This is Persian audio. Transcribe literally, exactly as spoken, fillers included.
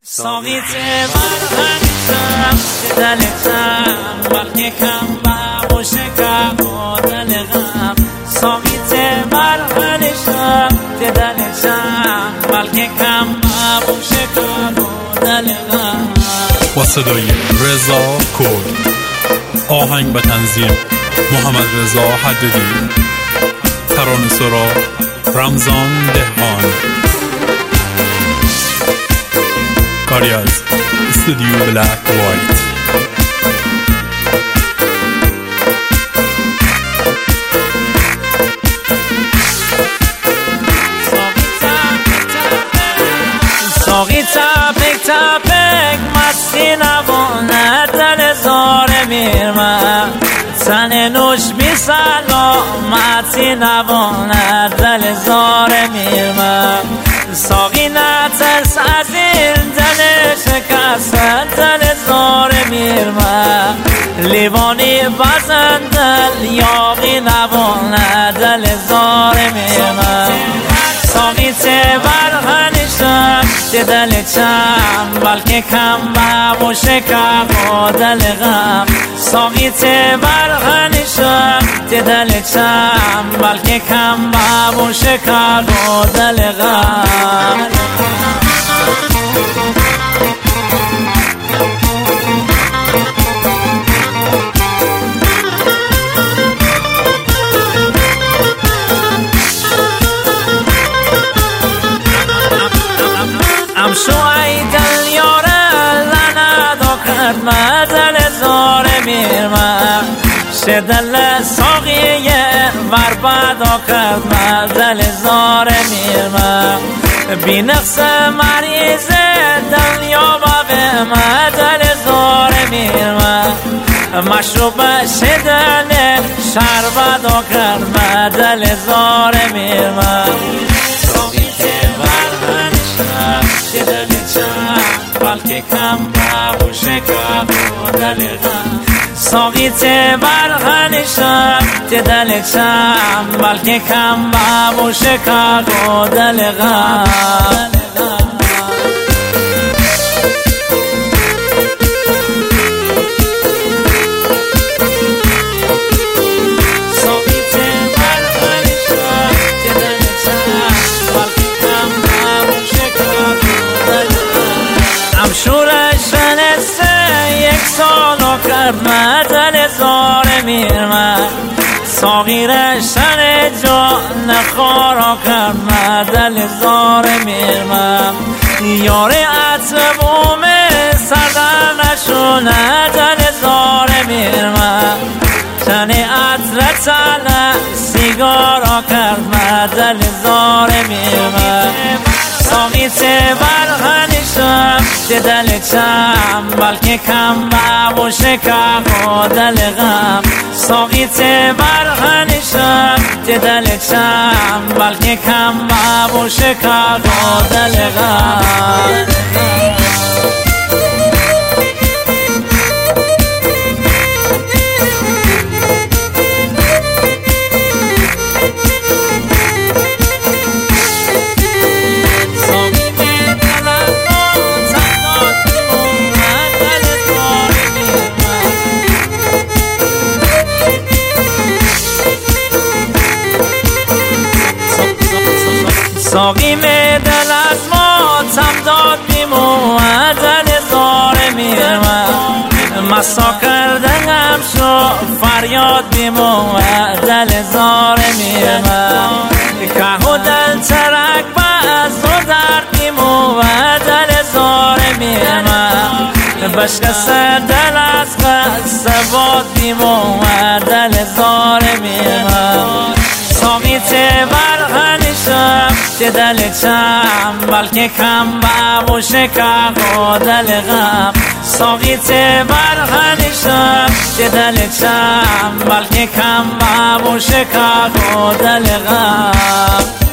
ساقیت برهنشم که دلتم بلکه کم با شکم و دلغم ساقیت برهنشم که دلتم بلکه کم با شکم و دلغم. با صدای رضا کرد، آهنگ و تنظیم محمد رضا حدادی، ترانه سرا رمضان دهان، کاری از استودیو بلک وایت. ساقی تپک تپک مستی نوانه دل زار میرمه تن نوش بی سلامتی نوانه دل زار میرمه. ساقی نترس از این دل شکسته دل زار میرمه لیوانی بزن دل یاقی نوانه دل زار میرمه. ساقی ته برهنشم که دل چم بلکه کم با شکم و دل غم. ساقی ته برهنشم که دل چم بلکه کم با شکم و دل غم. شو ای دل یاره لندا کرد ما دل زار میرمه شه دل ساقیه بربادا کرد ما دل زار میرمه بی نقص مریض دل یابا به ما دل زار میرمه مشروب شه دل شربادا کرد ما دل زار میرمه. که دل چم بلکه کم با شکم و دل غم. ساقی ته برهنشم که دل چم بلکه کم با شکم و دل غم. شورش نسته یک سالو کرد ما دل زار میرمه ساقی رشن جان خارا کرد ما دل زار میرمه یار عطبوم سردر نشونه دل زار میرمه تن عطر تنه سیگارا کرد ما دل زار میرمه. ساقی ته برهنشم که دل چم بلکه کم با شکم و دل غم. ساقی ته برهنشم که دل چم بلکه کم با شکم و دل غم. ساقی می دل از ما تم داد بیمو دل زار میرمه مسا کردنم شو فریاد بیمو دل زار میرمه که و دل ترک باز و درد بیمو دل زار میرمه بشکست دل از قصه باد بیمو دل زار میرمه. ساقی ته برهنشم که دل چم بلکه کم با شکم و دل غم. ساقی ته برهنشم که دل چم بلکه کم با شکم و دل غم.